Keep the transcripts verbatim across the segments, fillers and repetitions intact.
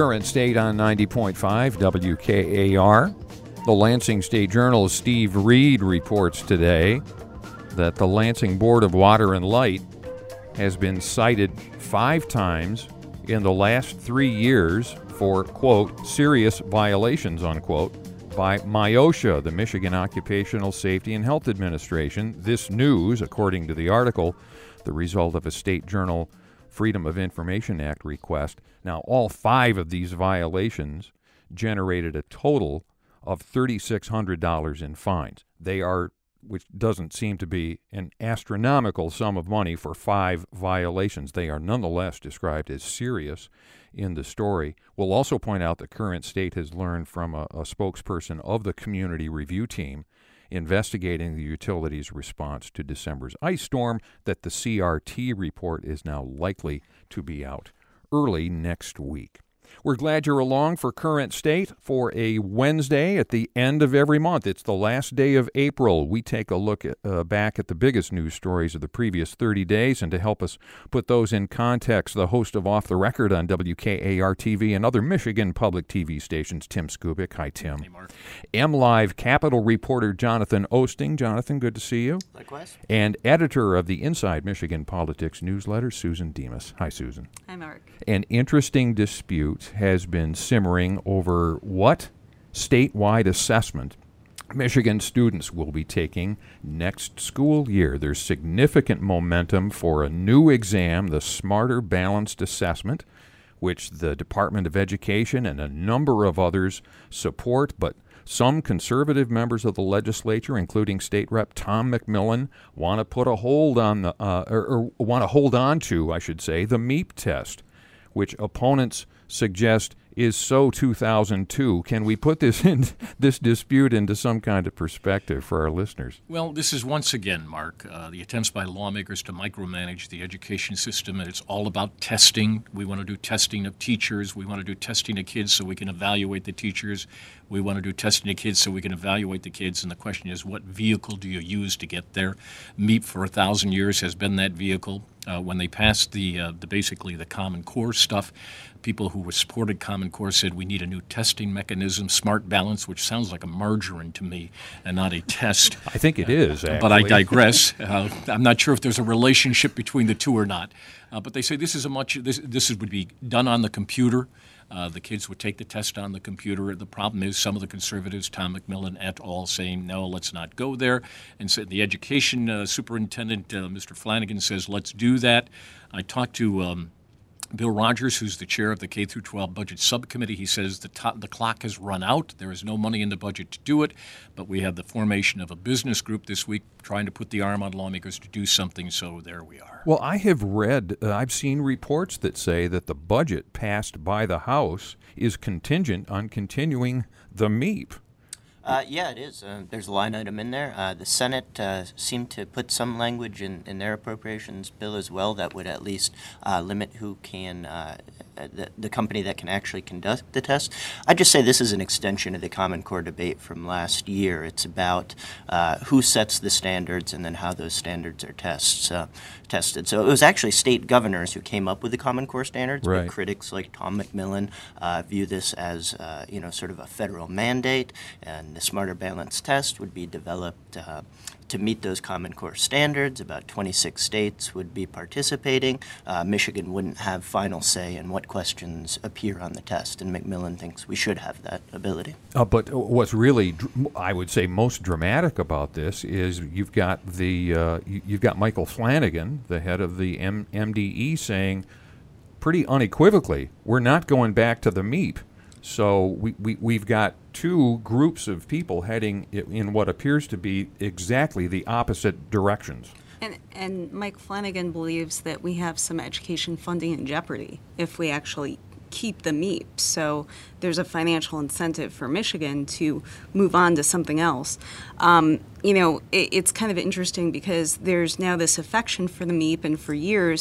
Current State on ninety point five W K A R. The Lansing State Journal's Steve Reed reports today that the Lansing Board of Water and Light has been cited five times in the last three years for, quote, serious violations, unquote, by MIOSHA, the Michigan Occupational Safety and Health Administration. This news, according to the article, the result of a State Journal Freedom of Information Act request. Now, all five of these violations generated a total of three thousand six hundred dollars in fines. They are, which doesn't seem to be an astronomical sum of money for five violations. They are nonetheless described as serious in the story. We'll also point out the Current State has learned from a, a spokesperson of the community review team investigating the utilities' response to December's ice storm that the C R T report is now likely to be out early next week. We're glad you're along for Current State for a Wednesday at the end of every month. It's the last day of April. We take a look at, uh, back at the biggest news stories of the previous thirty days, and to help us put those in context, the host of Off the Record on W K A R T V and other Michigan public T V stations, Tim Skubic. Hi, Tim. Hey, Mark. M-Live Capital reporter Jonathan Osting. Jonathan, good to see you. Likewise. And editor of the Inside Michigan Politics newsletter, Susan Demas. Hi, Susan. Hi, Mark. An interesting dispute has been simmering over what statewide assessment Michigan students will be taking next school year. There's significant momentum for a new exam, the Smarter Balanced Assessment, which the Department of Education and a number of others support, but some conservative members of the legislature, including State Rep Tom McMillan, want to put a hold on the, uh, or, or want to hold on to, I should say, the MEEP test, which opponents suggest is so two thousand two. Can we put this in this dispute into some kind of perspective for our listeners? Well, this is once again, Mark, uh, the attempts by lawmakers to micromanage the education system, and it's all about testing. We want to do testing of teachers. We want to do testing of kids so we can evaluate the teachers. We want to do testing of kids so we can evaluate the kids. And the question is, what vehicle do you use to get there? MEEP for a thousand years has been that vehicle. Uh, when they passed the, uh, the basically the Common Core stuff, people who were supported Common Core said we need a new testing mechanism, Smart Balance, which sounds like a margarine to me and not a test. I think it is, actually. But I digress. Uh, I'm not sure if there's a relationship between the two or not. Uh, but they say this is a much this this would be done on the computer. Uh, the kids would take the test on the computer. The problem is some of the conservatives, Tom McMillan et al., saying, no, let's not go there. And so the education uh, superintendent, uh, Mister Flanagan, says, let's do that. I talked to um, Bill Rogers, who's the chair of the K through twelve Budget Subcommittee. He says the, to- the clock has run out. There is no money in the budget to do it, but we have the formation of a business group this week trying to put the arm on lawmakers to do something, so there we are. Well, I have read, uh, I've seen reports that say that the budget passed by the House is contingent on continuing the MEEP. Uh, yeah, it is. Uh, there's a line item in there. Uh, the Senate uh, seemed to put some language in, in their appropriations bill as well that would at least uh, limit who can, uh, the, the company that can actually conduct the test. I'd just say this is an extension of the Common Core debate from last year. It's about uh, who sets the standards and then how those standards are tests, uh, tested. So it was actually state governors who came up with the Common Core standards, right. But critics like Tom McMillan uh, view this as, uh, you know, sort of a federal mandate, and the Smarter Balance test would be developed uh, to meet those Common Core standards. About twenty-six states would be participating. Uh, Michigan wouldn't have final say in what questions appear on the test, and McMillan thinks we should have that ability. Uh, but what's really, I would say, most dramatic about this is you've got the uh, you've got Michael Flanagan, the head of the M- MDE, saying pretty unequivocally, we're not going back to the MEEP. So we, we, we've got two groups of people heading in what appears to be exactly the opposite directions. And, and Mike Flanagan believes that we have some education funding in jeopardy if we actually keep the MEEP. So there's a financial incentive for Michigan to move on to something else. Um, you know, it, it's kind of interesting because there's now this affection for the MEEP, and for years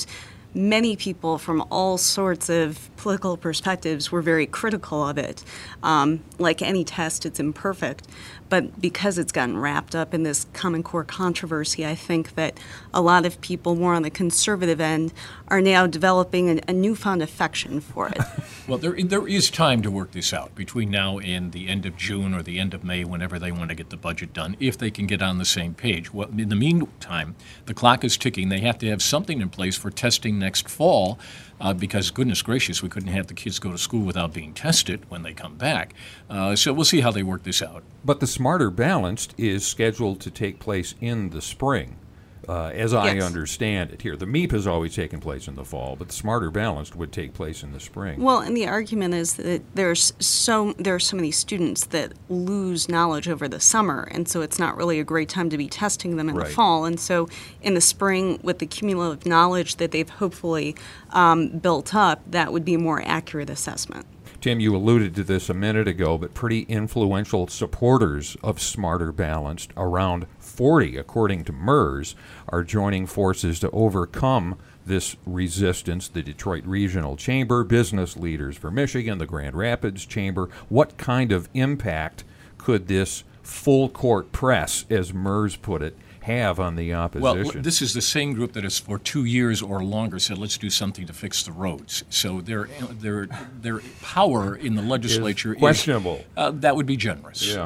many people from all sorts of political perspectives were very critical of it. Um, like any test, it's imperfect. But because it's gotten wrapped up in this Common Core controversy, I think that a lot of people more on the conservative end are now developing a, a newfound affection for it. Well, there there is time to work this out between now and the end of June or the end of May, whenever they want to get the budget done, if they can get on the same page. Well, in the meantime, the clock is ticking. They have to have something in place for testing next fall, uh, because, goodness gracious, we couldn't have the kids go to school without being tested when they come back. Uh, so we'll see how they work this out. But the Smarter Balanced is scheduled to take place in the spring, uh, as I Yes. understand it here. The M E P has always taken place in the fall, but the Smarter Balanced would take place in the spring. Well, and the argument is that there's so there are so many students that lose knowledge over the summer, and so it's not really a great time to be testing them in Right. the fall. And so in the spring, with the cumulative knowledge that they've hopefully um, built up, that would be a more accurate assessment. Tim, you alluded to this a minute ago, but pretty influential supporters of Smarter Balanced, around forty, according to MERS, are joining forces to overcome this resistance. The Detroit Regional Chamber, business leaders for Michigan, the Grand Rapids Chamber. What kind of impact could this full court press, as MERS put it, have on the opposition? Well, this is the same group that has for two years or longer said, let's do something to fix the roads. So their their their power in the legislature Is questionable. Is, uh, that would be generous. Yeah.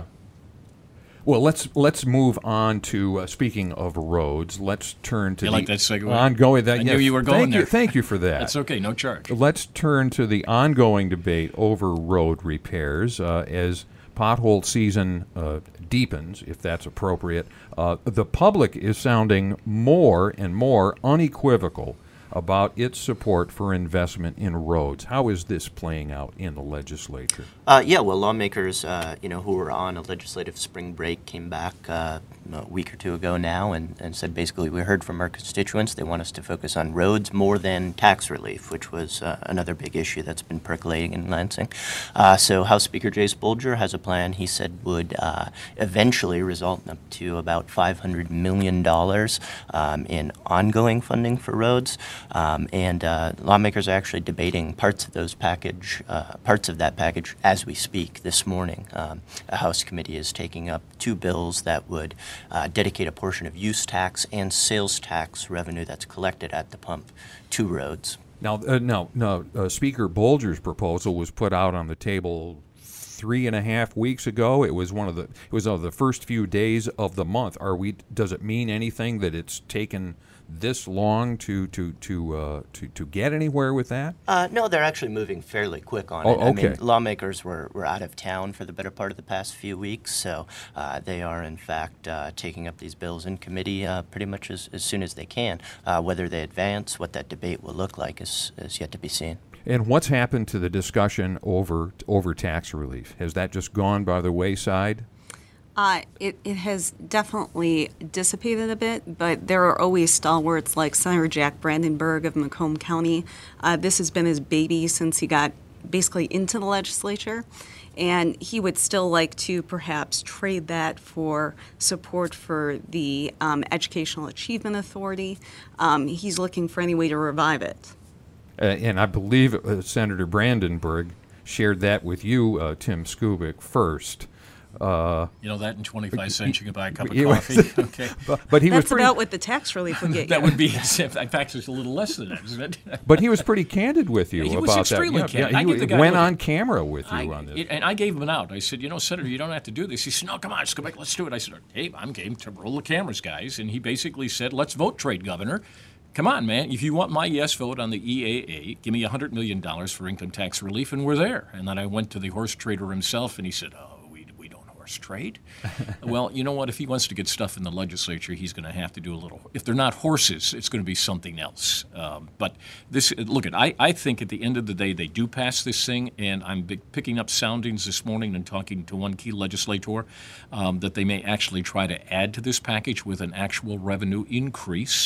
Well, let's let's move on to uh, speaking of roads. Let's turn to You the like that segue? ongoing. That I knew yes, you were going thank there. You, thank you for that. That's okay, no charge. Let's turn to the ongoing debate over road repairs uh, as pothole season uh, deepens, if that's appropriate. Uh, the public is sounding more and more unequivocal about its support for investment in roads. How is this playing out in the legislature? Uh, yeah, well, lawmakers, uh, you know, who were on a legislative spring break came back uh, a week or two ago now and, and said basically we heard from our constituents. They want us to focus on roads more than tax relief, which was uh, another big issue that's been percolating in Lansing. Uh, so House Speaker Jace Bolger has a plan he said would uh, eventually result in up to about five hundred million dollars um, in ongoing funding for roads. Um, and uh, lawmakers are actually debating parts of those package, uh, parts of that package as we speak this morning. Um, a House committee is taking up two bills that would uh, dedicate a portion of use tax and sales tax revenue that's collected at the pump to roads. Now, uh, no, no. Uh, Speaker Bolger's proposal was put out on the table three and a half weeks ago. It was one of the. It was of the first few days of the month. Are we? Does it mean anything that it's taken this long to to to uh, to to get anywhere with that? Uh, no, they're actually moving fairly quick on Oh, it. I okay. mean, lawmakers were, were out of town for the better part of the past few weeks, so uh, they are, in fact, uh, taking up these bills in committee uh, pretty much as, as soon as they can. Uh, whether they advance, what that debate will look like is, is yet to be seen. And what's happened to the discussion over over tax relief? Has that just gone by the wayside? Uh, it, it has definitely dissipated a bit, but there are always stalwarts like Senator Jack Brandenburg of Macomb County. Uh, this has been his baby since he got basically into the legislature, and he would still like to perhaps trade that for support for the um, Educational Achievement Authority. Um, he's looking for any way to revive it. Uh, and I believe uh, Senator Brandenburg shared that with you, uh, Tim Skubic, first. Uh, You know that in twenty-five cents you can buy a cup of he was- coffee. Okay. but, but he was That's pretty, about what the tax relief would get That you. would be, in fact, it's a little less than that, isn't it? but he was pretty candid with you He about was that. extremely Yeah, candid. yeah, I he give the guy went look- on camera with you I, on this. it- and I gave him an out. I said, you know, Senator, you don't have to do this. He said, no, come on, let's go back, let's do it. I said, hey, I'm game to roll the cameras, guys. And he basically said, let's vote trade, Governor. Come on, man. If you want my yes vote on the E A A, give me one hundred million dollars for income tax relief, and we're there. And then I went to the horse trader himself, and he said, oh, we, we don't horse trade. Well, you know what? If he wants to get stuff in the legislature, he's going to have to do a little. If they're not horses, it's going to be something else. Um, but this, look, at I, I think at the end of the day, they do pass this thing, and I'm big, picking up soundings this morning and talking to one key legislator um, that they may actually try to add to this package with an actual revenue increase.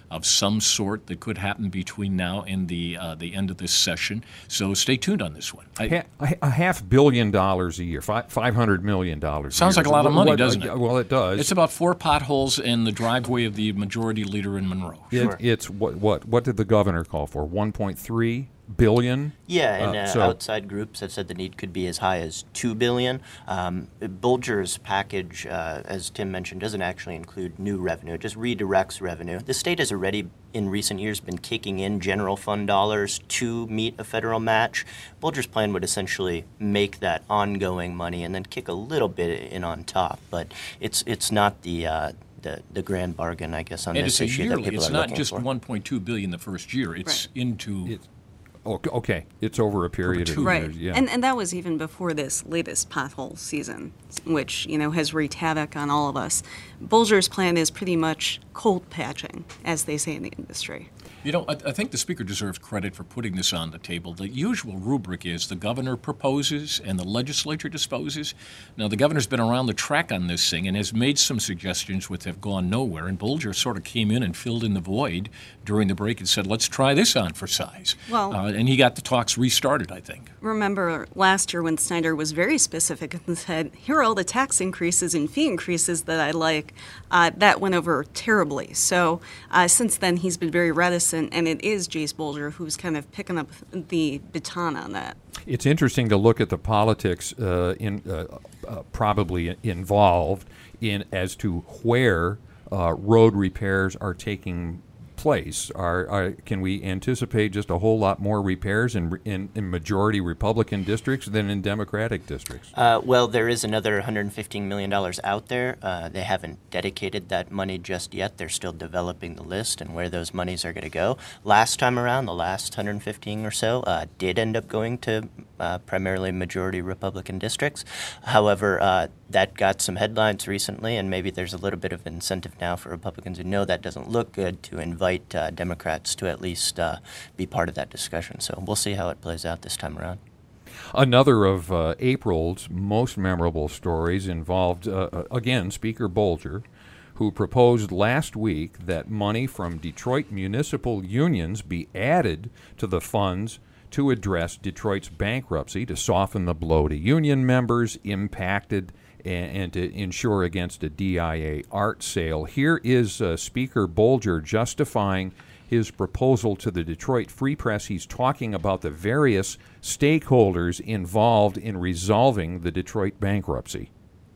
of some sort that could happen between now and the uh, the end of this session. So stay tuned on this one. I, Ha- a half billion dollars a year, fi- five hundred million dollars. Sounds a year. like a lot of money, What- doesn't it? Well, it does. It's about four potholes in the driveway of the majority leader in Monroe. It- Sure. It's what? What? What did the governor call for? one point three billion. Yeah, and Uh, uh, so- outside groups have said the need could be as high as two billion. Um, Bulger's package, uh, as Tim mentioned, doesn't actually include new revenue; it just redirects revenue. The state has already, in recent years, been kicking in general fund dollars to meet a federal match. Bulger's plan would essentially make that ongoing money and then kick a little bit in on top. But it's it's not the uh, the, the grand bargain, I guess, on And this it's a issue that yearly. people It's are not looking just for. one point two billion dollars the first year. It's Right. into It's, okay, okay, it's over a period of two Right. years. Yeah. And and that was even before this latest pothole season, which, you know, has wreaked havoc on all of us. Bulger's plan is pretty much cold patching, as they say in the industry. You know, I, I think the Speaker deserves credit for putting this on the table. The usual rubric is the governor proposes and the legislature disposes. Now, the governor's been around the track on this thing and has made some suggestions which have gone nowhere, and Bulger sort of came in and filled in the void during the break and said, let's try this on for size. Well- uh, and he got the talks restarted, I think. Remember last year when Snyder was very specific and said, here are all the tax increases and fee increases that I like, uh, that went over terribly. So uh, since then, he's been very reticent, and it is Jace Bulger who's kind of picking up the baton on that. It's interesting to look at the politics uh, in uh, uh, probably involved in as to where uh, road repairs are taking place. Are, are can we anticipate just a whole lot more repairs in in, in majority Republican districts than in Democratic districts? Uh, well, there is another one hundred fifteen million dollars out there. Uh, they haven't dedicated that money just yet. They're still developing the list and where those monies are going to go. Last time around, the last one hundred fifteen or so uh, did end up going to uh, primarily majority Republican districts. However, uh, that got some headlines recently, and maybe there's a little bit of incentive now for Republicans who know that doesn't look good to invite uh, Democrats to at least uh, be part of that discussion. So we'll see how it plays out this time around. Another of uh, April's most memorable stories involved, uh, again, Speaker Bulger, who proposed last week that money from Detroit municipal unions be added to the funds to address Detroit's bankruptcy to soften the blow to union members impacted and, and to ensure against a D I A art sale. Here is uh, Speaker Bulger justifying his proposal to the Detroit Free Press. He's talking about the various stakeholders involved in resolving the Detroit bankruptcy.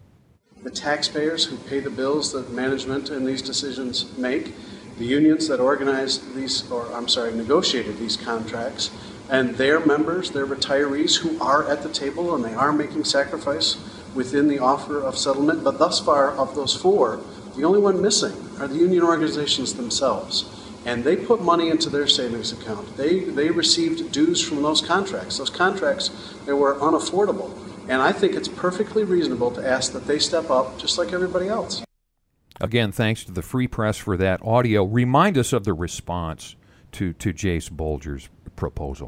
The taxpayers who pay the bills that management and these decisions make, the unions that organize these, or I'm sorry, negotiated these contracts, and their members, their retirees who are at the table and they are making sacrifice within the offer of settlement. But thus far, of those four, the only one missing are the union organizations themselves. And they put money into their savings account. They they received dues from those contracts. Those contracts, they were unaffordable. And I think it's perfectly reasonable to ask that they step up just like everybody else. Again, thanks to the Free Press for that audio. Remind us of the response to, to Jace Bulger's proposal.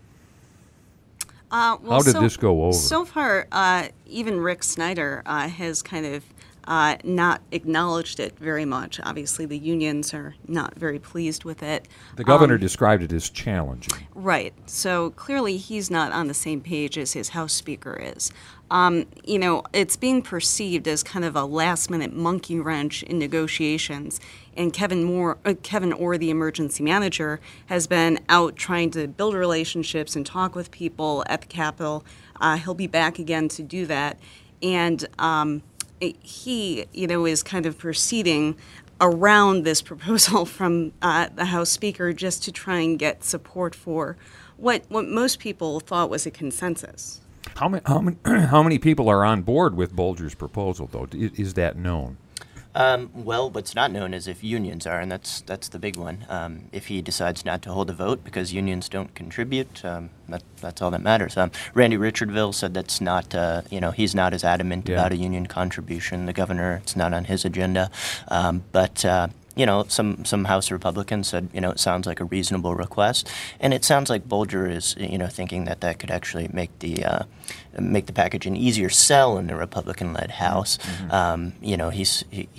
Uh, well, How did so, this go over? So far, uh, even Rick Snyder uh, has kind of uh, not acknowledged it very much. Obviously, the unions are not very pleased with it. The governor Um, described it as challenging. Right. So clearly he's not on the same page as his House Speaker is. Um, you know, it's being perceived as kind of a last-minute monkey wrench in negotiations. And Kevin Moore, uh, Kevin Orr, the emergency manager, has been out trying to build relationships and talk with people at the Capitol. Uh, he'll be back again to do that. And um, it, he, you know, is kind of proceeding around this proposal from uh, the House Speaker just to try and get support for what what most people thought was a consensus. How many, how many, how many people are on board with Bulger's proposal, though? Is, is that known? Um, well, what's not known is if unions are, and that's that's the big one. Um, if he decides not to hold a vote because unions don't contribute, um, that, that's all that matters. Um, Randy Richardville said that's not, uh, you know, he's not as adamant Yeah. about a union contribution. The governor, it's not on his agenda. Um, but uh, you know, some some House Republicans said, you know, it sounds like a reasonable request, and it sounds like Bulger is, you know, thinking that that could actually make the uh, make the package an easier sell in the Republican-led House. Mm-hmm. Um, you know, he's he. he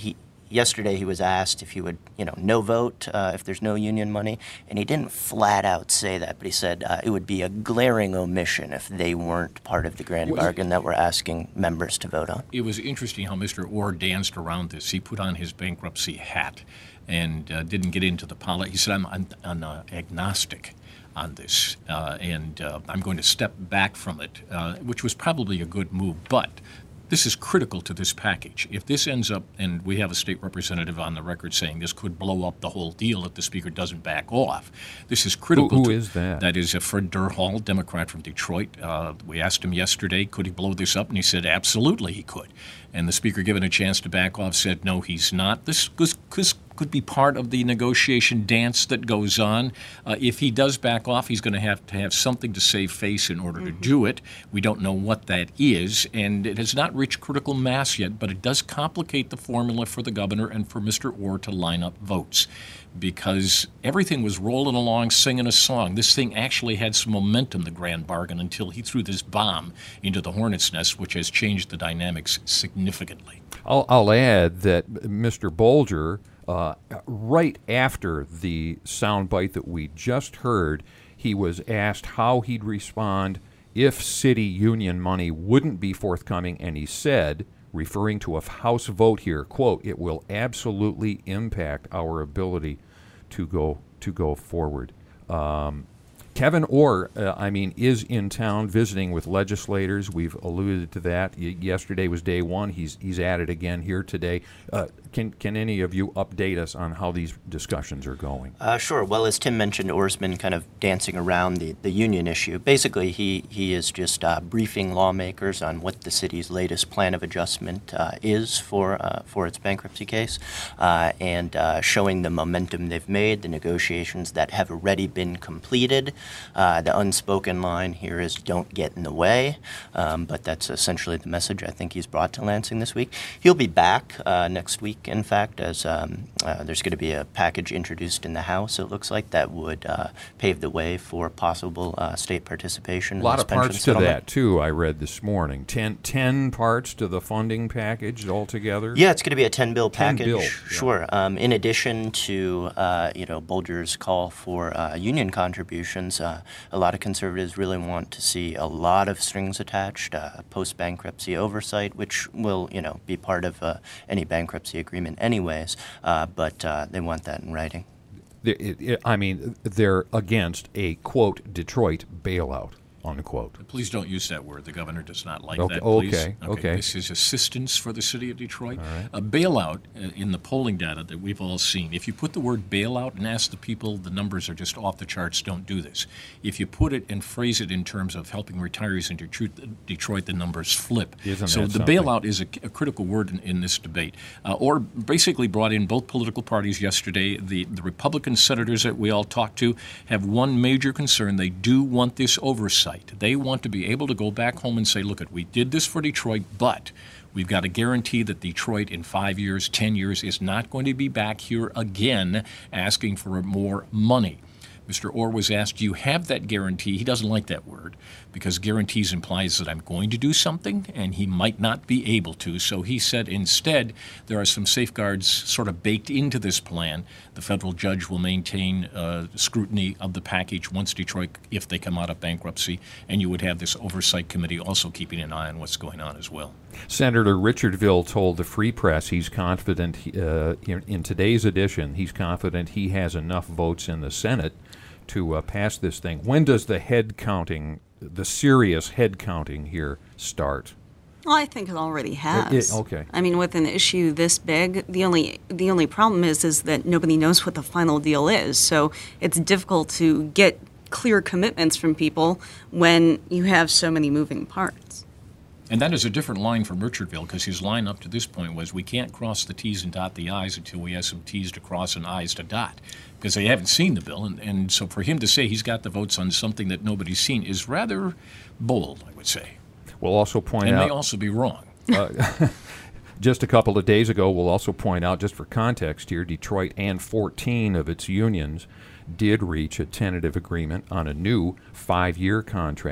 yesterday he was asked if he would, you know, no vote uh, if there's no union money, and he didn't flat out say that, but he said uh, it would be a glaring omission if they weren't part of the grand Was bargain that we're asking members to vote on. It was interesting how Mister Orr danced around this. He put on his bankruptcy hat and uh, didn't get into the politics. He said, I'm, I'm, I'm uh, agnostic on this, uh, and uh, I'm going to step back from it, uh, which was probably a good move. But this is critical to this package. If this ends up, and we have a state representative on the record saying this could blow up the whole deal if the speaker doesn't back off, this is critical. Who, who to, is that? That is uh, Fred Durhal, Democrat from Detroit. Uh, we asked him yesterday, could he blow this up? And he said, absolutely he could. And the speaker, given a chance to back off, said, no, he's not. This could, could be part of the negotiation dance that goes on. Uh, if he does back off, he's going to have to have something to save face in order mm-hmm. to do it. We don't know what that is, and it has not reached critical mass yet, but it does complicate the formula for the governor and for Mister Orr to line up votes, because everything was rolling along, singing a song. This thing actually had some momentum, the grand bargain, until he threw this bomb into the hornet's nest, which has changed the dynamics significantly. I'll, I'll add that Mister Bolger, uh, right after the soundbite that we just heard, he was asked how he'd respond if city union money wouldn't be forthcoming, and he said, referring to a House vote here, quote, it will absolutely impact our ability to go to go forward. Um, Kevin Orr, uh, I mean, is in town visiting with legislators. We've alluded to that. Y- yesterday was day one. He's he's at it again here today. Uh, can can any of you update us on how these discussions are going? Uh, sure. Well, as Tim mentioned, Orr's been kind of dancing around the, the union issue. Basically, he, he is just uh, briefing lawmakers on what the city's latest plan of adjustment uh, is for uh, for its bankruptcy case, uh, and uh, showing the momentum they've made, the negotiations that have already been completed. Uh, the unspoken line here is don't get in the way, um, but that's essentially the message I think he's brought to Lansing this week. He'll be back uh, next week, in fact, as um, uh, there's going to be a package introduced in the House, it looks like, that would uh, pave the way for possible uh, state participation. A lot of parts to settlement. that, too, I read this morning. Ten, ten parts to the funding package altogether? Yeah, it's going to be a ten-bill package. ten bill, yeah. Sure. Um, in addition to, uh, you know, Bolger's call for uh, union contributions, uh, a lot of conservatives really want to see a lot of strings attached, uh, post-bankruptcy oversight, which will, you know, be part of uh, any bankruptcy agreement anyways, uh, but uh, they want that in writing. It, it, I mean, they're against a, quote, Detroit bailout, unquote. Please don't use that word. The governor does not like Okay, that, please. okay, okay. This is assistance for the city of Detroit. All right. A bailout, uh, in the polling data that we've all seen, if you put the word bailout and ask the people, the numbers are just off the charts. Don't do this. If you put it and phrase it in terms of helping retirees in Detroit, Detroit the numbers flip. Isn't so that the something? bailout is a, a critical word in, in this debate. Uh, or basically brought in both political parties yesterday. The, the Republican senators that we all talked to have one major concern. They do want this oversight. They want to be be able to go back home and say, look, we did this for Detroit, but we've got to guarantee that Detroit in five years, ten years is not going to be back here again asking for more money. Mister Orr was asked, do you have that guarantee? He doesn't like that word because guarantees implies that I'm going to do something, and he might not be able to. So he said instead there are some safeguards sort of baked into this plan. The federal judge will maintain uh, scrutiny of the package once Detroit, if they come out of bankruptcy, and you would have this oversight committee also keeping an eye on what's going on as well. Senator Richardville told the Free Press he's confident, uh, in, in today's edition, he's confident he has enough votes in the Senate to uh, pass this thing. When does the head counting, the serious head counting here start? Well, I think it already has. It- it- okay. I mean, with an issue this big, the only the only problem is is that nobody knows what the final deal is. So it's difficult to get clear commitments from people when you have so many moving parts. And that is a different line from Richardville, because his line up to this point was, we can't cross the T's and dot the I's until we have some T's to cross and I's to dot, because they haven't seen the bill. And, and so for him to say he's got the votes on something that nobody's seen is rather bold, I would say. We'll also point And out... may also be wrong. Uh, just a couple of days ago, we'll also point out, just for context here, Detroit and fourteen of its unions did reach a tentative agreement on a new five-year contract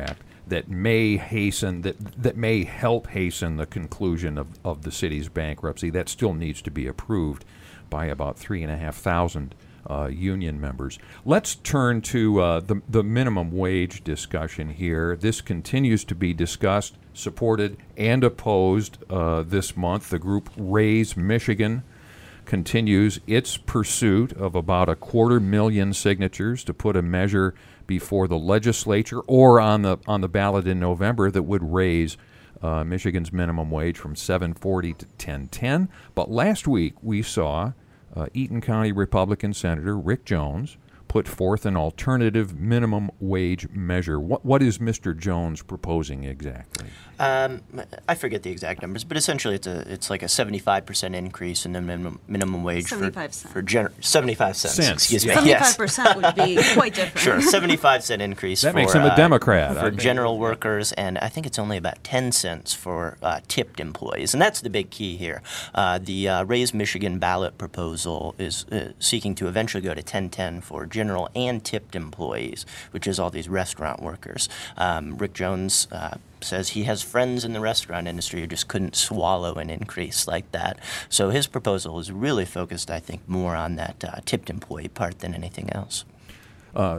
that may hasten, that that may help hasten the conclusion of, of the city's bankruptcy. That still needs to be approved by about three and a half thousand uh, union members. Let's turn to uh, the the minimum wage discussion here. This continues to be discussed, supported, and opposed uh, this month. The group Raise Michigan continues its pursuit of about a quarter million signatures to put a measure before the legislature or on the on the ballot in November that would raise uh, Michigan's minimum wage from seven forty to ten ten. But last week we saw uh, Eaton County Republican Senator Rick Jones put forth an alternative minimum wage measure. What what is Mister Jones proposing exactly? Um, I forget the exact numbers, but essentially it's a it's like a seventy-five percent increase in the minimum minimum wage for seventy-five cents. for gener- seventy-five cents. Cents. Excuse me. seventy-five Yes. percent would be quite different. Sure, seventy-five cent increase. That for, makes him a uh, Democrat. for I mean, general workers, and I think it's only about ten cents for uh, tipped employees, and that's the big key here. Uh, the uh, Raise Michigan ballot proposal is uh, seeking to eventually go to ten ten for general and tipped employees, which is all these restaurant workers. Um, Rick Jones uh, says he has friends in the restaurant industry who just couldn't swallow an increase like that. So his proposal is really focused, I think, more on that uh, tipped employee part than anything else. Uh,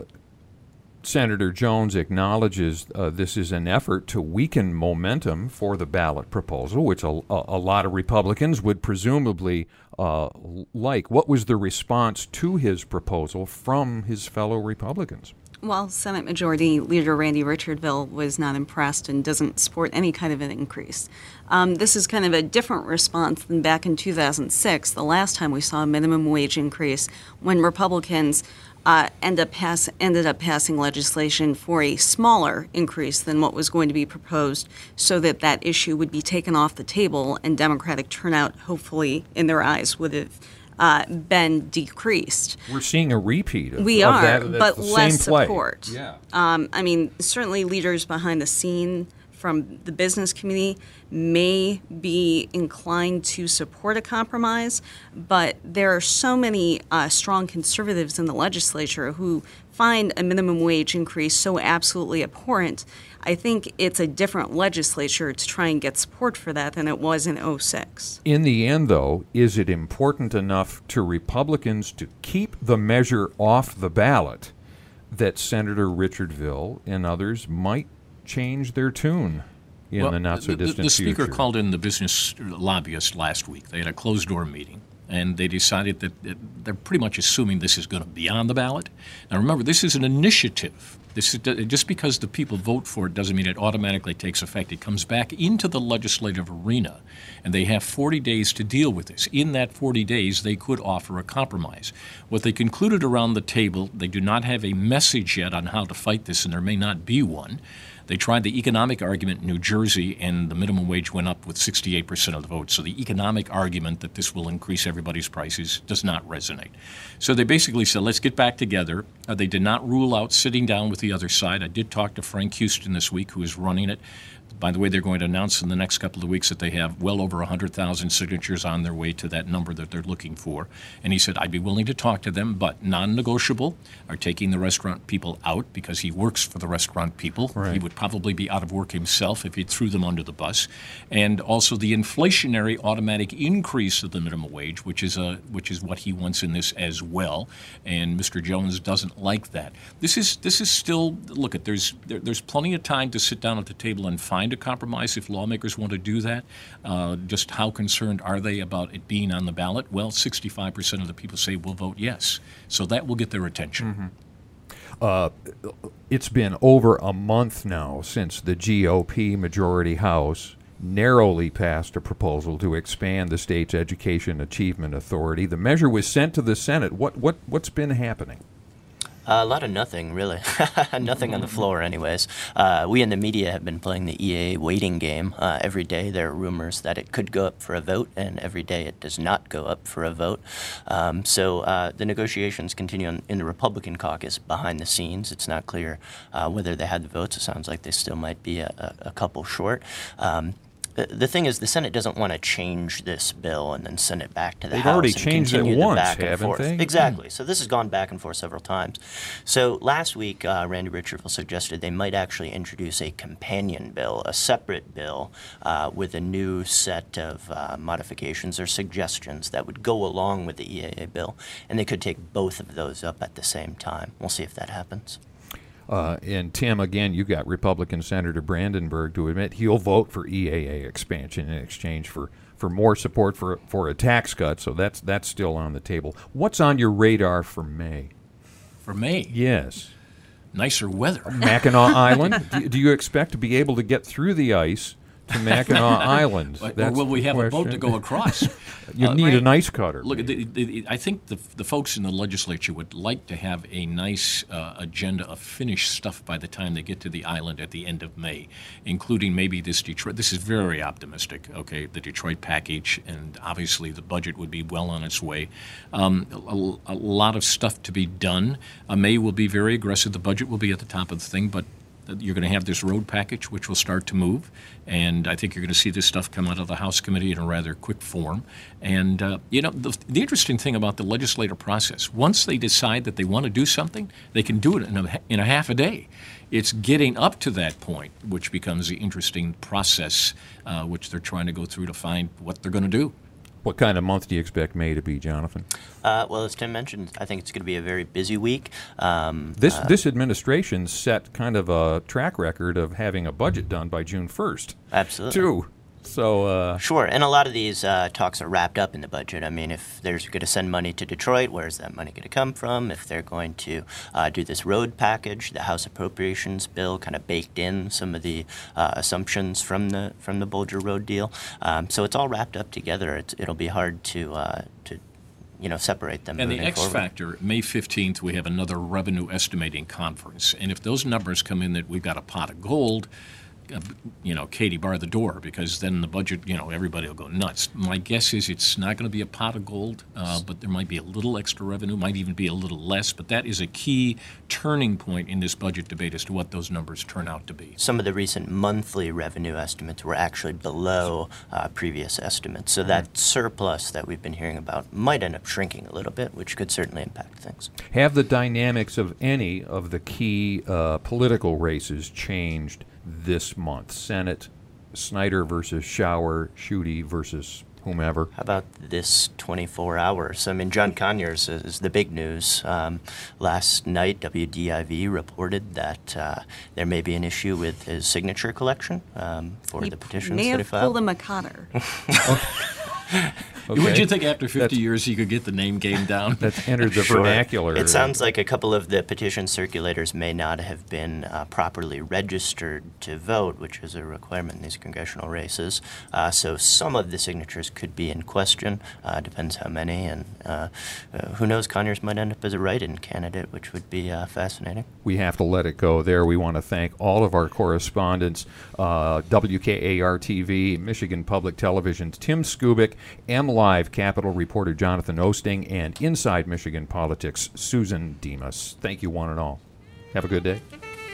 Senator Jones acknowledges uh, this is an effort to weaken momentum for the ballot proposal, which a, a, a lot of Republicans would presumably uh, like. What was the response to his proposal from his fellow Republicans? Well, Senate Majority Leader Randy Richardville was not impressed and doesn't support any kind of an increase. Um, this is kind of a different response than back in two thousand six, the last time we saw a minimum wage increase, when Republicans uh, end up pass- ended up passing legislation for a smaller increase than what was going to be proposed, so that that issue would be taken off the table and Democratic turnout, hopefully, in their eyes, would have Uh, been decreased. We're seeing a repeat of, We of are, that, that's but the less same play. support. Yeah. Um, I mean, certainly leaders behind the scene from the business community may be inclined to support a compromise, but there are so many uh, strong conservatives in the legislature who find a minimum wage increase so absolutely abhorrent. I think it's a different legislature to try and get support for that than it was in oh six. In the end, though, is it important enough to Republicans to keep the measure off the ballot that Senator Richardville and others might change their tune in Well, the not-so-distant the, the speaker future? called in the business lobbyists last week. They had a closed-door meeting, and they decided that, that they're pretty much assuming this is going to be on the ballot. Now, remember, this is an initiative. This is, just because the people vote for it doesn't mean it automatically takes effect. It comes back into the legislative arena, and they have forty days to deal with this. In that forty days, they could offer a compromise. What they concluded around the table, they do not have a message yet on how to fight this, and there may not be one. They tried the economic argument in New Jersey, and the minimum wage went up with sixty-eight percent of the vote. So the economic argument that this will increase everybody's prices does not resonate. So they basically said, let's get back together. Uh, they did not rule out sitting down with the other side. I did talk to Frank Houston this week, who is running it. By the way, they're going to announce in the next couple of weeks that they have well over one hundred thousand signatures on their way to that number that they're looking for. And he said, I'd be willing to talk to them, but non-negotiable are taking the restaurant people out, because he works for the restaurant people. Right. He would probably be out of work himself if he threw them under the bus. And also the inflationary automatic increase of the minimum wage, which is a which is what he wants in this as well. And Mister Jones doesn't like that. This is this is still, look, at there's there, there's plenty of time to sit down at the table and find a compromise if lawmakers want to do that. Uh, just how concerned are they about it being on the ballot? Well, sixty-five percent of the people say we'll vote yes. So that will get their attention. Mm-hmm. Uh, it's been over a month now since the G O P majority House narrowly passed a proposal to expand the state's Education Achievement Authority. The measure was sent to the Senate. What what what's been happening? Uh, a lot of nothing, really. Nothing on the floor, anyways. Uh, we in the media have been playing the E A waiting game. Uh, every day there are rumors that it could go up for a vote, and every day it does not go up for a vote. Um, so uh, the negotiations continue on, in the Republican caucus behind the scenes. It's not clear uh, whether they had the votes. It sounds like they still might be a, a, a couple short. Um, The, the thing is, the Senate doesn't want to change this bill and then send it back to the They've House. already and changed it continue the once, back and haven't forth. they? Exactly. So this has gone back and forth several times. So last week, uh, Randy Richardville suggested they might actually introduce a companion bill, a separate bill uh, with a new set of uh, modifications or suggestions that would go along with the E A A bill, and they could take both of those up at the same time. We'll see if that happens. Uh, and Tim, again, you got Republican Senator Brandenburg to admit he'll vote for E A A expansion in exchange for, for more support for for a tax cut. So that's that's still on the table. What's on your radar for May? For May, Yes, nicer weather. Mackinac Island. Do, do you expect to be able to get through the ice to Mackinac Island? Or That's will we the have a boat question. to go across? You Uh, need an ice cutter. Look, the, the, I think the, the folks in the legislature would like to have a nice uh, agenda of finished stuff by the time they get to the island at the end of May, including maybe this Detroit. This is very optimistic, okay, the Detroit package, and obviously the budget would be well on its way. Um, a, a lot of stuff to be done. Uh, May will be very aggressive. The budget will be at the top of the thing, but you're going to have this road package, which will start to move, and I think you're going to see this stuff come out of the House committee in a rather quick form. And, uh, you know, the, the interesting thing about the legislative process, once they decide that they want to do something, they can do it in a, in a half a day. It's getting up to that point, which becomes the interesting process, uh, which they're trying to go through to find what they're going to do. What kind of month do you expect May to be, Jonathan? Uh, well, as Tim mentioned, I think it's going to be a very busy week. Um, This uh, this administration set kind of a track record of having a budget done by June first. Absolutely. Too. So uh, Sure, and a lot of these uh, talks are wrapped up in the budget. I mean, if they're going to send money to Detroit, where's that money going to come from? If they're going to uh, do this road package, the House Appropriations bill kind of baked in some of the uh, assumptions from the from the Bolger Road deal. Um, so it's all wrapped up together. It's, it'll be hard to uh, to you know separate them. And the moving X forward. factor, May fifteenth, we have another revenue estimating conference. And if those numbers come in that we've got a pot of gold, uh, you know, Katie, bar the door, because then the budget, you know, everybody will go nuts. My guess is it's not going to be a pot of gold, uh, but there might be a little extra revenue, might even be a little less. But that is a key turning point in this budget debate as to what those numbers turn out to be. Some of the recent monthly revenue estimates were actually below uh, previous estimates. So that surplus that we've been hearing about might end up shrinking a little bit, which could certainly impact things. have the dynamics of any of the key uh, political races changed this month? Senate, Snyder versus Shower, Schuette versus whomever. How about this twenty-four hours? I mean, John Conyers is, is the big news. Um, last night, W D I V reported that uh, there may be an issue with his signature collection um, for He the petitions may that he have filed. pulled a McCotter. Okay. Would you think after fifty That's- years you could get the name game down? That's entered the Sure. vernacular. It sounds like a couple of the petition circulators may not have been uh, properly registered to vote, which is a requirement in these congressional races. Uh, so some of the signatures could be in question. Uh, depends how many, and uh, uh, who knows? Conyers might end up as a write-in candidate, which would be uh, fascinating. we have to let it go there. We want to thank all of our correspondents, uh, W K A R T V, Michigan Public Television's Tim Skubick, M Live Capitol reporter Jonathan Osting, and Inside Michigan Politics, Susan Demas. Thank you, one and all. Have a good day.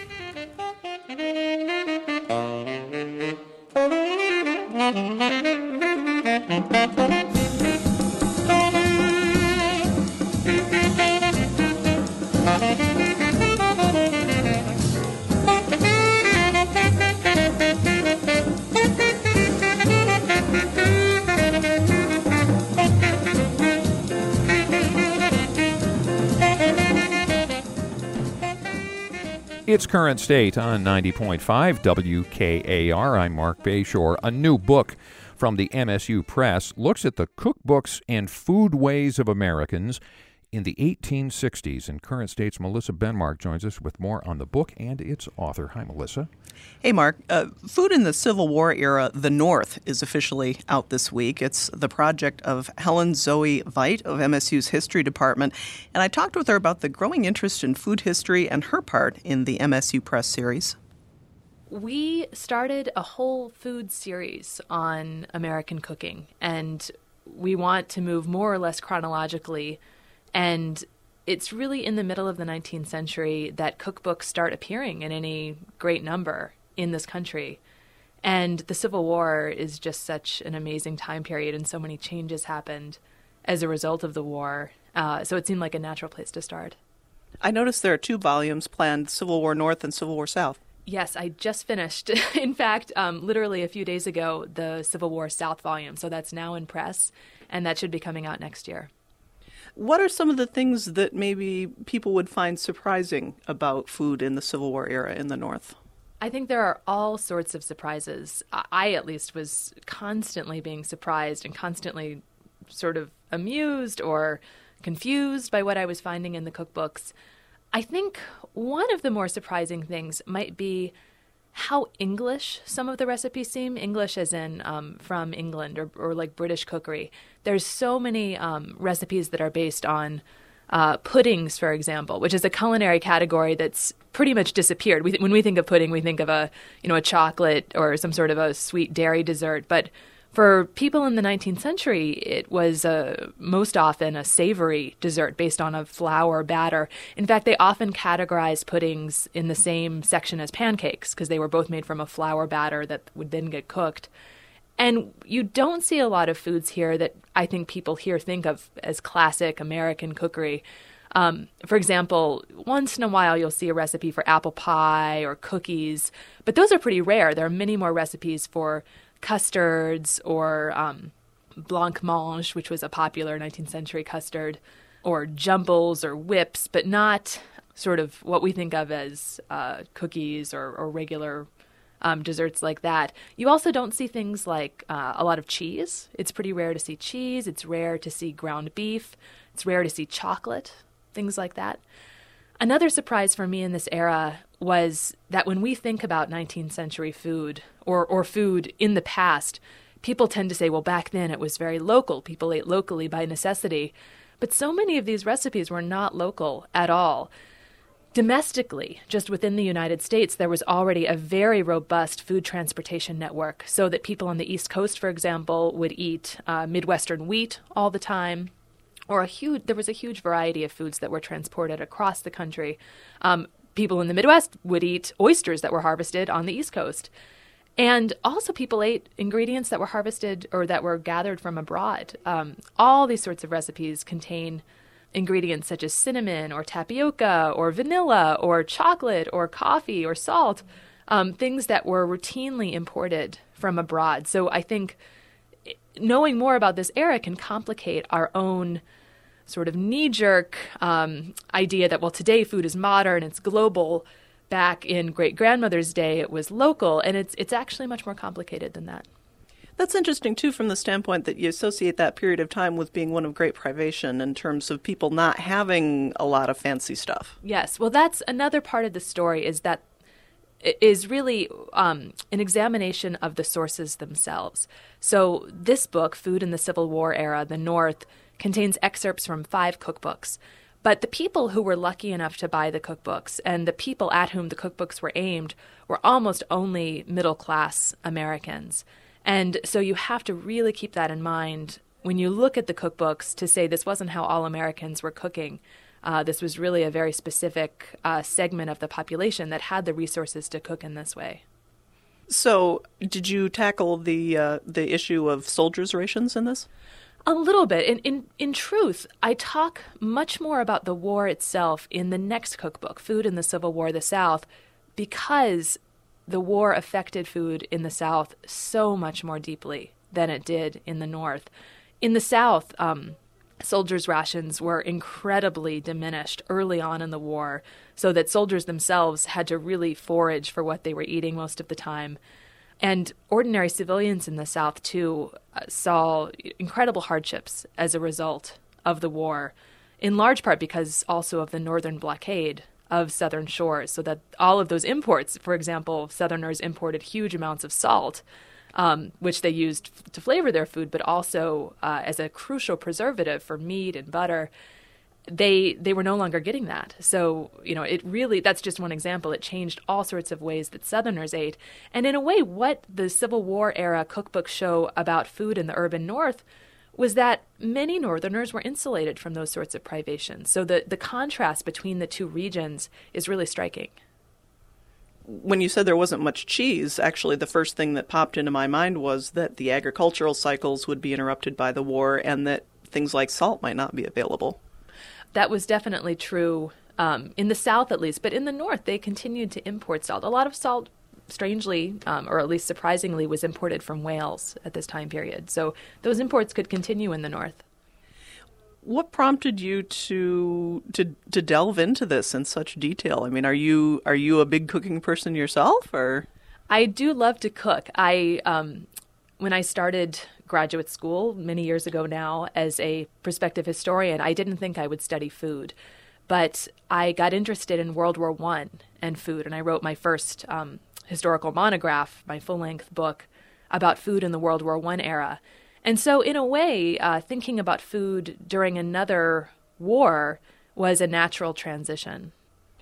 It's Current State on ninety point five W K A R. I'm Mark Bayshore. A new book from the M S U Press looks at the cookbooks and foodways of Americans in the eighteen sixties. And Current State's Melissa Benmark joins us with more on the book and its author. Hi, Melissa. Hey, Mark. Uh, Food in the Civil War Era, The North, is officially out this week. It's the project of Helen Zoe Veit of M S U's History Department. And I talked with her about the growing interest in food history and her part in the M S U Press series. We started a whole food series on American cooking, and we want to move more or less chronologically. And it's really in the middle of the nineteenth century that cookbooks start appearing in any great number in this country. And the Civil War is just such an amazing time period, and so many changes happened as a result of the war. Uh, so it seemed like a natural place to start. I noticed there are two volumes planned, Civil War North and Civil War South. Yes, I just finished, in fact, um, literally a few days ago, the Civil War South volume. So that's now in press, and that should be coming out next year. What are some of the things that maybe people would find surprising about food in the Civil War era in the North? I think there are all sorts of surprises. I, at least, was constantly being surprised and constantly sort of amused or confused by what I was finding in the cookbooks. I think one of the more surprising things might be how English some of the recipes seem. English as in um, from England or, or like British cookery. There's so many um, recipes that are based on uh, puddings, for example, which is a culinary category that's pretty much disappeared. We th- when we think of pudding, we think of a you know a chocolate or some sort of a sweet dairy dessert, but for people in the nineteenth century, it was uh, most often a savory dessert based on a flour batter. In fact, they often categorized puddings in the same section as pancakes because they were both made from a flour batter that would then get cooked. And you don't see a lot of foods here that I think people here think of as classic American cookery. Um, for example, once in a while you'll see a recipe for apple pie or cookies, but those are pretty rare. There are many more recipes for custards or um, blancmange, which was a popular nineteenth century custard, or jumbles or whips, but not sort of what we think of as uh, cookies or, or regular um, desserts like that. You also don't see things like uh, a lot of cheese. It's pretty rare to see cheese. It's rare to see ground beef. It's rare to see chocolate, things like that. Another surprise for me in this era was that when we think about nineteenth century food or, or food in the past, people tend to say, well, back then it was very local. People ate locally by necessity. But so many of these recipes were not local at all. Domestically, just within the United States, there was already a very robust food transportation network so that people on the East Coast, for example, would eat uh, Midwestern wheat all the time. Or a huge, there was a huge variety of foods that were transported across the country. Um, people in the Midwest would eat oysters that were harvested on the East Coast. And also people ate ingredients that were harvested or that were gathered from abroad. Um, all these sorts of recipes contain ingredients such as cinnamon or tapioca or vanilla or chocolate or coffee or salt, um, things that were routinely imported from abroad. So I think knowing more about this era can complicate our own sort of knee-jerk um, idea that, well, today food is modern, it's global. Back in great-grandmother's day, it was local, and it's it's actually much more complicated than that. That's interesting, too, from the standpoint that you associate that period of time with being one of great privation in terms of people not having a lot of fancy stuff. Yes. Well, that's another part of the story is that is really um, an examination of the sources themselves. So this book, Food in the Civil War Era, The North, contains excerpts from five cookbooks. But the people who were lucky enough to buy the cookbooks and the people at whom the cookbooks were aimed were almost only middle-class Americans. And so you have to really keep that in mind when you look at the cookbooks to say this wasn't how all Americans were cooking. Uh, this was really a very specific uh, segment of the population that had the resources to cook in this way. So did you tackle the uh, the issue of soldiers' rations in this? A little bit. In, in in truth, I talk much more about the war itself in the next cookbook, Food in the Civil War, the South, because the war affected food in the South so much more deeply than it did in the North. In the South, um, soldiers' rations were incredibly diminished early on in the war, so that soldiers themselves had to really forage for what they were eating most of the time. And ordinary civilians in the South, too, uh, saw incredible hardships as a result of the war, in large part because also of the northern blockade of southern shores, so that all of those imports, for example, Southerners imported huge amounts of salt, um, which they used f- to flavor their food, but also uh, as a crucial preservative for meat and butter. They they were no longer getting that. So, you know, it really, that's just one example. It changed all sorts of ways that Southerners ate. And in a way, what the Civil War era cookbooks show about food in the urban North was that many Northerners were insulated from those sorts of privations. So the, the contrast between the two regions is really striking. when you said there wasn't much cheese, actually the first thing that popped into my mind was that the agricultural cycles would be interrupted by the war and that things like salt might not be available. That was definitely true um, in the South, at least. But in the North, they continued to import salt. A lot of salt, strangely, um, or at least surprisingly, was imported from Wales at this time period. So those imports could continue in the North. What prompted you to to to delve into this in such detail? I mean, are you are you a big cooking person yourself, or? I do love to cook. I um, when I started graduate school many years ago now as a prospective historian, I didn't think I would study food, but I got interested in World War One and food, and I wrote my first um, historical monograph, my full-length book about food in the World War One era. And so, in a way, uh, thinking about food during another war was a natural transition.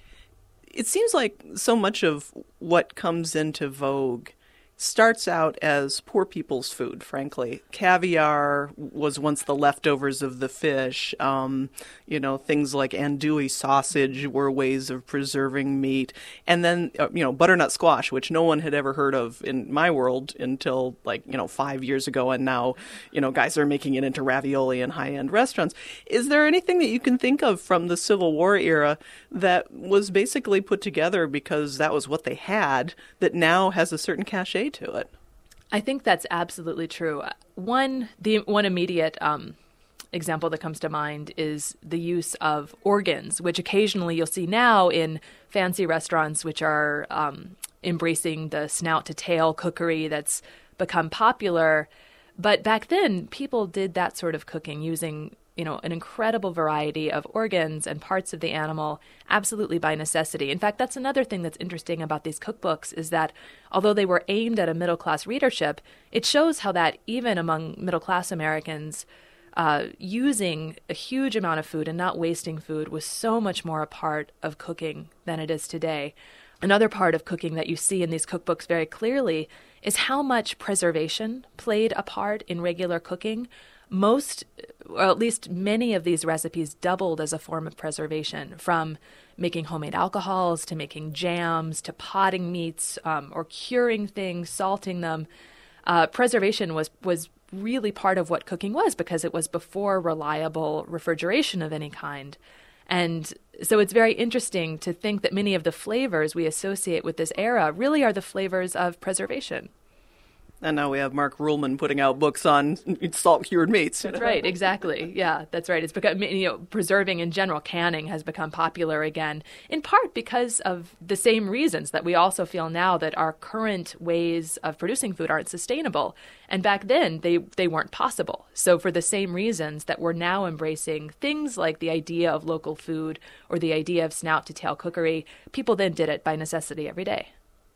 It seems like so much of what comes into vogue starts out as poor people's food, frankly. Caviar was once the leftovers of the fish. Um, you know, things like andouille sausage were ways of preserving meat. And then, uh, you know, butternut squash, which no one had ever heard of in my world until, like, you know, five years ago. And now, you know, guys are making it into ravioli in high-end restaurants. Is there anything that you can think of from the Civil War era that was basically put together because that was what they had that now has a certain cachet to it? I think that's absolutely true. One, the one immediate um, example that comes to mind is the use of organs, which occasionally you'll see now in fancy restaurants, which are um, embracing the snout-to-tail cookery that's become popular. But back then, people did that sort of cooking using, you know, an incredible variety of organs and parts of the animal, absolutely by necessity. In fact, that's another thing that's interesting about these cookbooks is that although they were aimed at a middle-class readership, it shows how that even among middle-class Americans, uh, using a huge amount of food and not wasting food was so much more a part of cooking than it is today. Another part of cooking that you see in these cookbooks very clearly is how much preservation played a part in regular cooking. Most, or at least many of these recipes doubled as a form of preservation, from making homemade alcohols to making jams to potting meats um, or curing things, salting them. Uh, preservation was, was really part of what cooking was because it was before reliable refrigeration of any kind. And so it's very interesting to think that many of the flavors we associate with this era really are the flavors of preservation. And now we have Mark Ruhlman putting out books on salt-cured meats. That's right, exactly. Yeah, that's right. It's become, you know, preserving in general, canning has become popular again, in part because of the same reasons that we also feel now that our current ways of producing food aren't sustainable. And back then, they, they weren't possible. So for the same reasons that we're now embracing things like the idea of local food or the idea of snout-to-tail cookery, people then did it by necessity every day.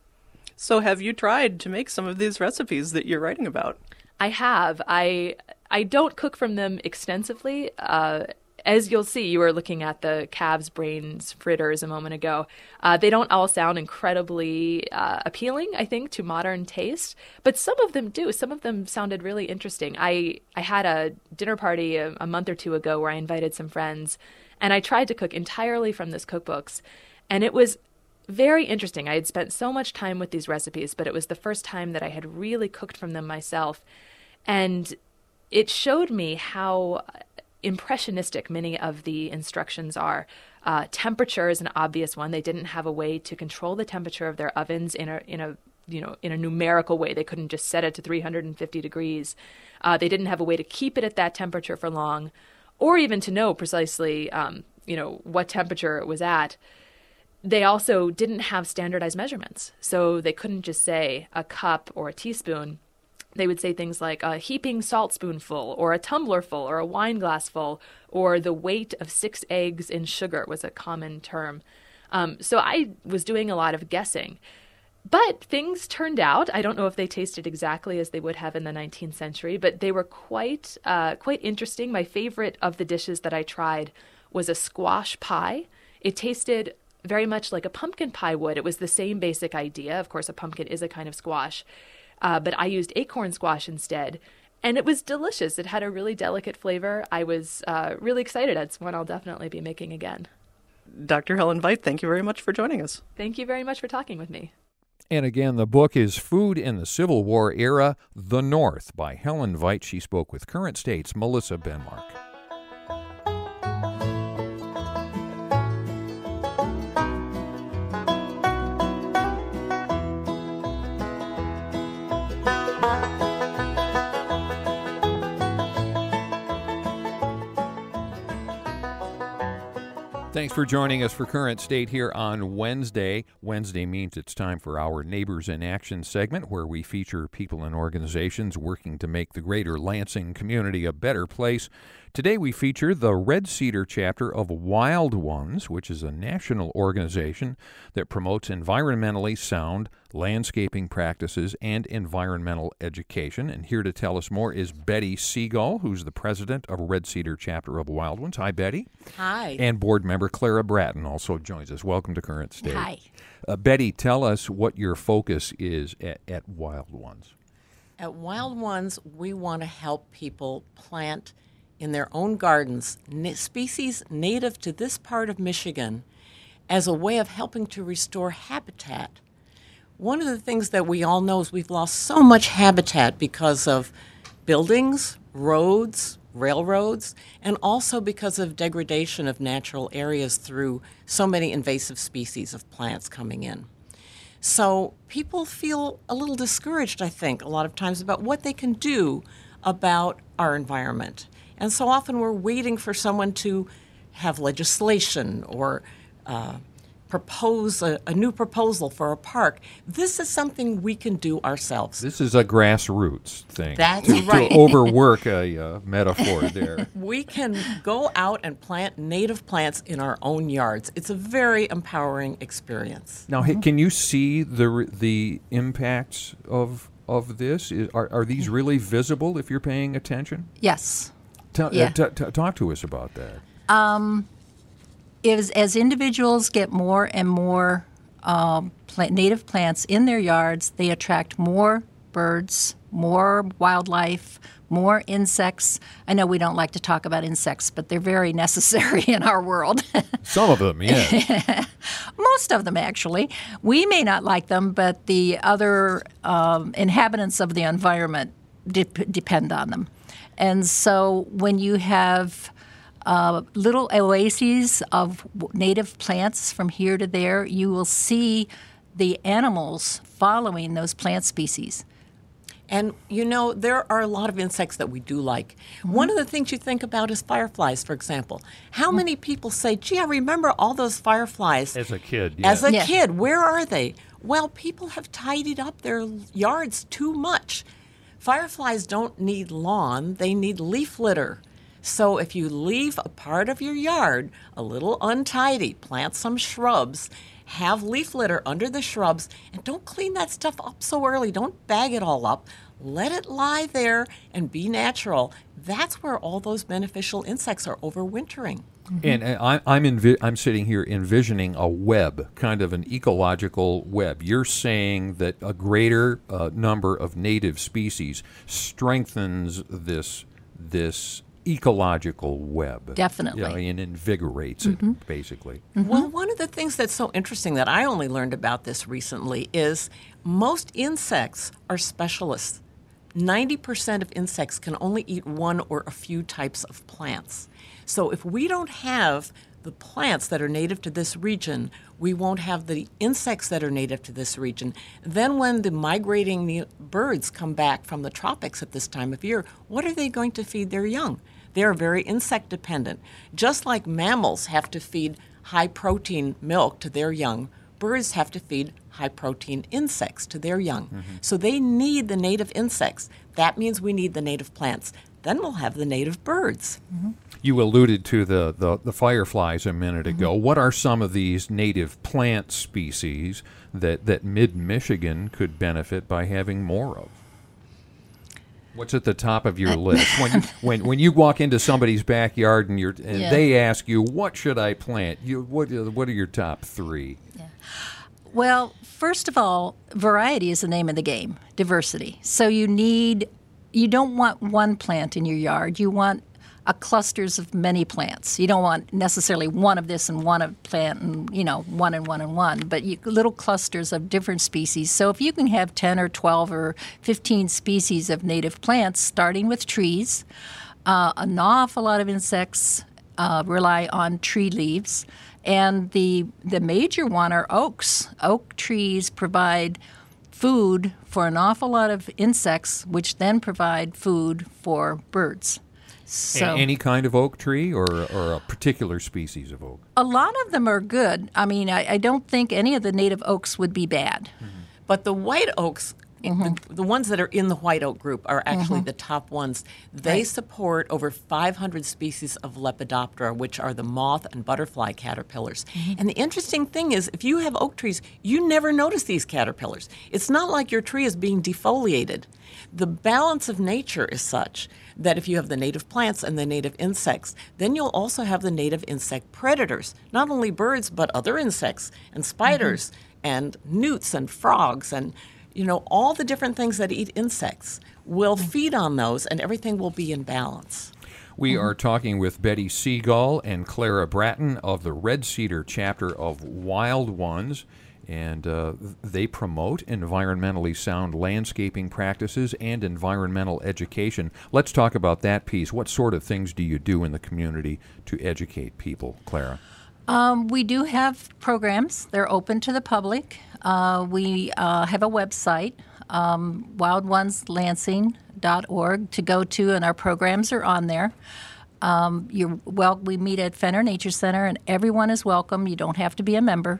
So have you tried to make some of these recipes that you're writing about? I have. I I don't cook from them extensively. Uh, as you'll see, you were looking at the calves' brains fritters a moment ago. Uh, they don't all sound incredibly uh, appealing, I think, to modern taste, but some of them do. Some of them sounded really interesting. I, I had a dinner party a, a month or two ago where I invited some friends, and I tried to cook entirely from this cookbooks, and it was very interesting. I had spent so much time with these recipes, but it was the first time that I had really cooked from them myself. And it showed me how impressionistic many of the instructions are. Uh, temperature is an obvious one. They didn't have a way to control the temperature of their ovens in a in a you know in a numerical way. They couldn't just set it to three hundred fifty degrees. Uh, they didn't have a way to keep it at that temperature for long, or even to know precisely um, you know what temperature it was at. They also didn't have standardized measurements, so they couldn't just say a cup or a teaspoon. They would say things like a heaping saltspoonful or a tumblerful or a wine glassful, or the weight of six eggs in sugar was a common term. Um, so I was doing a lot of guessing. But things turned out, I don't know if they tasted exactly as they would have in the nineteenth century, but they were quite uh, quite interesting. My favorite of the dishes that I tried was a squash pie. It tasted very much like a pumpkin pie would. It was the same basic idea. Of course, a pumpkin is a kind of squash, uh, but I used acorn squash instead, and it was delicious. It had a really delicate flavor. I was uh, really excited. It's one I'll definitely be making again. Doctor Helen Veit, thank you very much for joining us. Thank you very much for talking with me. And again, the book is Food in the Civil War Era, The North, by Helen Veit. She spoke with Current State's Melissa Benmark. Thanks for joining us for Current State here on Wednesday. Wednesday means it's time for our Neighbors in Action segment, where we feature people and organizations working to make the greater Lansing community a better place. Today we feature the Red Cedar chapter of Wild Ones, which is a national organization that promotes environmentally sound landscaping practices and environmental education. And here to tell us more is Betty Seagull, who's the president of Red Cedar chapter of Wild Ones. Hi, Betty. Hi. And board member Clara Bratton also joins us. Welcome to Current State. Hi. Uh, Betty, tell us what your focus is at, at Wild Ones. At Wild Ones, we want to help people plant in their own gardens na- species native to this part of Michigan as a way of helping to restore habitat. One of the things that we all know is we've lost so much habitat because of buildings, roads, railroads, and also because of degradation of natural areas through so many invasive species of plants coming in. So people feel a little discouraged, I think, a lot of times about what they can do about our environment. And so often we're waiting for someone to have legislation or uh, propose a, a new proposal for a park. This is something we can do ourselves. This is a grassroots thing. That's to, right. To overwork a uh, metaphor there. We can go out and plant native plants in our own yards. It's a very empowering experience. Now, hey, can you see the the impacts of of this? Is, are are these really visible if you're paying attention? Yes. Tell, Yeah. uh, t- t- talk to us about that. Um, as, as individuals get more and more um, plant, native plants in their yards, they attract more birds, more wildlife, more insects. I know we don't like to talk about insects, but they're very necessary in our world. Some of them, yeah. Most of them, actually. We may not like them, but the other um, inhabitants of the environment dep- depend on them. And so when you have uh, little oases of native plants from here to there, you will see the animals following those plant species. And, you know, there are a lot of insects that we do like. Mm-hmm. One of the things you think about is fireflies, for example. How mm-hmm. many people say, gee, I remember all those fireflies. As a kid, yeah. As a yeah. kid, where are they? Well, people have tidied up their yards too much. Fireflies don't need lawn, they need leaf litter. So if you leave a part of your yard a little untidy, plant some shrubs, have leaf litter under the shrubs, and don't clean that stuff up so early. Don't bag it all up. Let it lie there and be natural. That's where all those beneficial insects are overwintering. Mm-hmm. And I, I'm envi- I'm sitting here envisioning a web, kind of an ecological web. You're saying that a greater uh, number of native species strengthens this this ecological web. Definitely. Yeah, and invigorates mm-hmm. it, basically. Mm-hmm. Well, one of the things that's so interesting that I only learned about this recently is most insects are specialists. ninety percent of insects can only eat one or a few types of plants. So if we don't have the plants that are native to this region, we won't have the insects that are native to this region. Then when the migrating birds come back from the tropics at this time of year, what are they going to feed their young? They are very insect dependent. Just like mammals have to feed high protein milk to their young, birds have to feed high protein insects to their young. Mm-hmm. So they need the native insects. That means we need the native plants. Then we'll have the native birds. Mm-hmm. You alluded to the, the, the fireflies a minute ago. Mm-hmm. What are some of these native plant species that, that mid-Michigan could benefit by having more of? What's at the top of your list? When you, when, when you walk into somebody's backyard and, you're, and yeah. they ask you, what should I plant? You, what, what are your top three? Yeah. Well, first of all, variety is the name of the game, diversity. So you need, you don't want one plant in your yard. You want uh, clusters of many plants. You don't want necessarily one of this and one of plant and, you know, one and one and one, but you, little clusters of different species. So if you can have ten or twelve or fifteen species of native plants, starting with trees, uh, an awful lot of insects uh, rely on tree leaves. And the the major one are oaks. Oak trees provide food for an awful lot of insects, which then provide food for birds. So A- any kind of oak tree or, or a particular species of oak? a lot of them are good. I mean, I, I don't think any of the native oaks would be bad. But the white oaks, the, the ones that are in the white oak group, are actually the top ones. They Right. support over five hundred species of Lepidoptera, which are the moth and butterfly caterpillars. And the interesting thing is, if you have oak trees, you never notice these caterpillars. It's not like your tree is being defoliated. The balance of nature is such that if you have the native plants and the native insects, then you'll also have the native insect predators, not only birds, but other insects and spiders and newts and frogs and, you know, all the different things that eat insects will feed on those, and everything will be in balance. We are talking with Betty Seagull and Clara Bratton of the Red Cedar chapter of Wild Ones, and uh, they promote environmentally sound landscaping practices and environmental education. Let's talk about that piece. What sort of things do you do in the community to educate people, Clara? Um, we do have programs. They're open to the public. Uh, we uh, have a website, um, wild ones lansing dot org, to go to, and our programs are on there. Um, you're, well, we meet at Fenner Nature Center, and everyone is welcome. You don't have to be a member.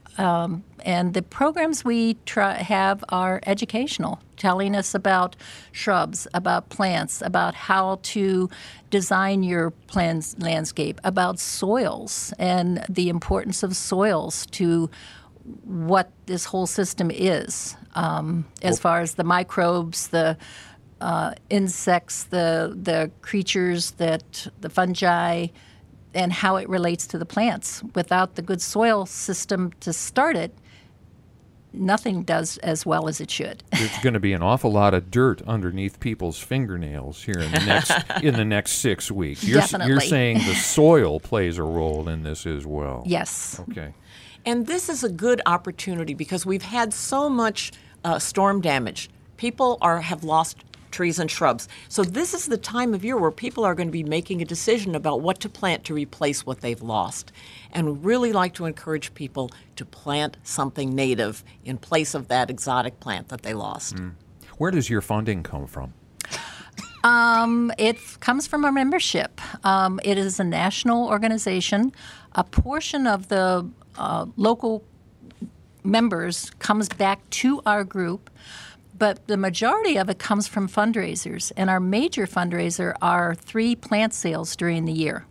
Um, and the programs we try, have are educational, telling us about shrubs, about plants, about how to design your plans, landscape, about soils and the importance of soils to what this whole system is, um, as far as the microbes, the uh, insects, the the creatures, that the fungi, and how it relates to the plants. Without the good soil system to start it, nothing does as well as it should. There's going to be an awful lot of dirt underneath people's fingernails here in the next in the next six weeks. You're, s- you're Definitely. saying the soil plays a role in this as well. Yes. Okay. And this is a good opportunity because we've had so much uh, storm damage. People are have lost trees and shrubs. So this is the time of year where people are going to be making a decision about what to plant to replace what they've lost. And we really like to encourage people to plant something native in place of that exotic plant that they lost. Where does your funding come from? Um, it f- comes from our membership. Um, it is a national organization. A portion of the uh, local members comes back to our group, but the majority of it comes from fundraisers. And our major fundraiser are three plant sales during the year.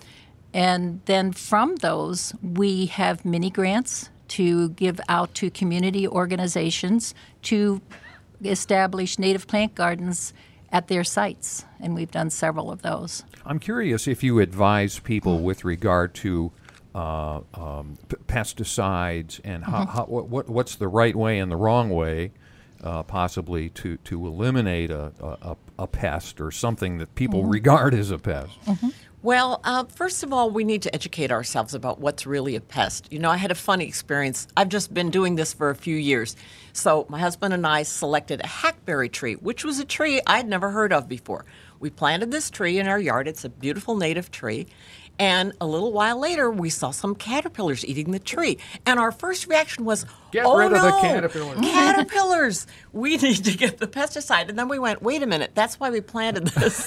And then from those, we have mini grants to give out to community organizations to establish native plant gardens at their sites. And we've done several of those. I'm curious if you advise people with regard to uh, um, p- pesticides and how, how, what, what's the right way and the wrong way, uh, possibly to, to eliminate a, a, a pest or something that people regard as a pest. Well, uh, first of all, we need to educate ourselves about what's really a pest. You know, I had a funny experience. I've just been doing this for a few years. So my husband and I selected a hackberry tree, which was a tree I'd never heard of before. We planted this tree in our yard. It's a beautiful native tree. And a little while later, we saw some caterpillars eating the tree. And our first reaction was, Get oh, rid of the no, caterpillars." caterpillars. We need to get the pesticide. And then we went, wait a minute, that's why we planted this.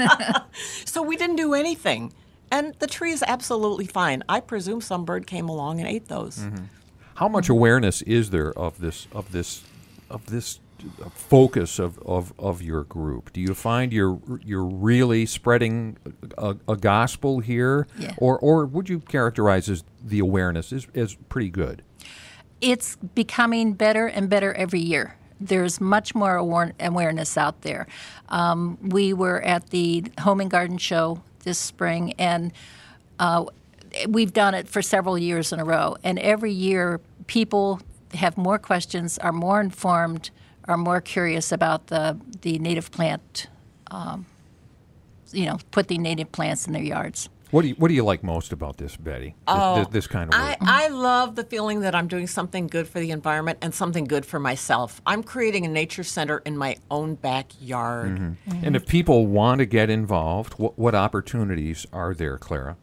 So we didn't do anything. And the tree is absolutely fine. I presume some bird came along and ate those. How much awareness is there of this of this of this focus of, of, of your group? Do you find you're you're really spreading a, a gospel here, Yeah. or or would you characterize as the awareness is is pretty good? It's becoming better and better every year. There's much more awar- awareness out there. Um, we were at the Home and Garden Show this spring, and uh, we've done it for several years in a row. And every year, people have more questions, are more informed, are more curious about the, the native plant um, you know, putting native plants in their yards. What do you What do you like most about this, Betty? This, Oh, this, this kind of work. I, I love the feeling that I'm doing something good for the environment and something good for myself. I'm creating a nature center in my own backyard. Mm-hmm. Mm-hmm. And if people want to get involved, what, what opportunities are there, Clara?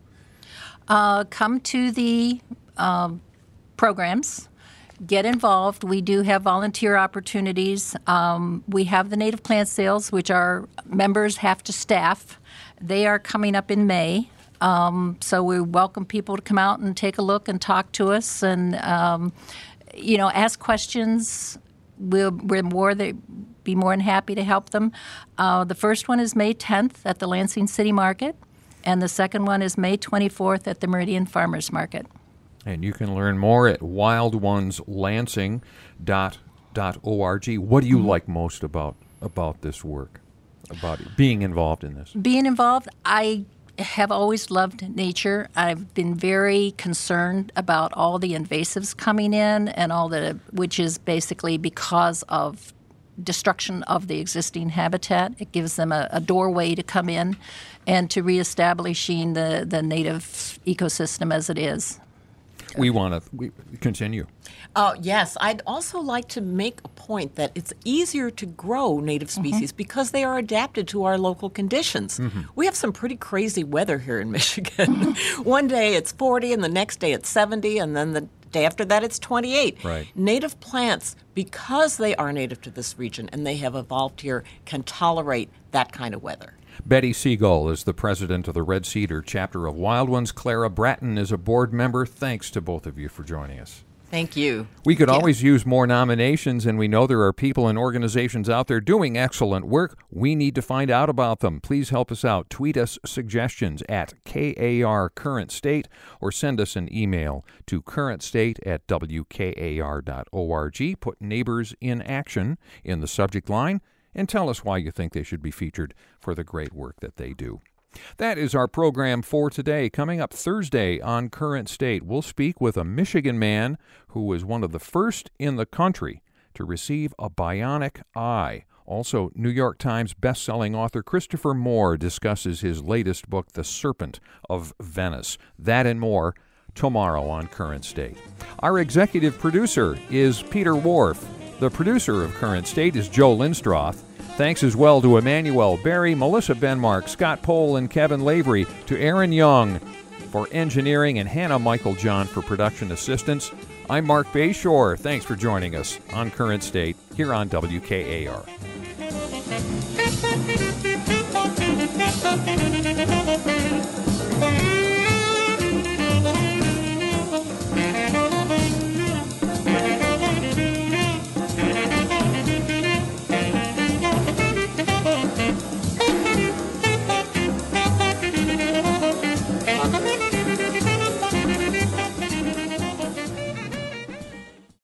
Uh, come to the um, programs. Get involved. We do have volunteer opportunities. Um, we have the native plant sales, which our members have to staff. They are coming up in May. Um, so we welcome people to come out and take a look and talk to us and, um, you know, ask questions. We'll, we're more they be more than happy to help them. Uh, the first one is May tenth at the Lansing City Market, and the second one is May twenty-fourth at the Meridian Farmers Market. And you can learn more at wild ones lansing dot org. What do you mm-hmm. like most about about this work, about being involved in this? Being involved, I have always loved nature. I've been very concerned about all the invasives coming in and all the, which is basically because of destruction of the existing habitat. It gives them a, a doorway to come in and to reestablishing the, the native ecosystem as it is. We want to we continue. Uh, yes, I'd also like to make a point that it's easier to grow native species mm-hmm. because they are adapted to our local conditions. Mm-hmm. We have some pretty crazy weather here in Michigan. One day it's forty, and the next day it's seventy, and then the day after that it's twenty-eight. Right. Native plants, because they are native to this region and they have evolved here, can tolerate that kind of weather. Betty Seagull is the president of the Red Cedar chapter of Wild Ones. Clara Bratton is a board member. Thanks to both of you for joining us. Thank you. We could yeah. always use more nominations, and we know there are people and organizations out there doing excellent work. We need to find out about them. Please help us out. Tweet us suggestions at K A R Current State or send us an email to currentstate at W K A R dot org. Put Neighbors in Action in the subject line and tell us why you think they should be featured for the great work that they do. That is our program for today. Coming up Thursday on Current State, we'll speak with a Michigan man who was one of the first in the country to receive a bionic eye. Also, New York Times bestselling author Christopher Moore discusses his latest book, The Serpent of Venice. That and more tomorrow on Current State. Our executive producer is Peter Wharf. The producer of Current State is Joe Lindstroth. Thanks as well to Emmanuel Berry, Melissa Benmark, Scott Pohl, and Kevin Lavery, to Aaron Young for engineering, and Hannah Michael John for production assistance. I'm Mark Bayshore. Thanks for joining us on Current State here on W K A R.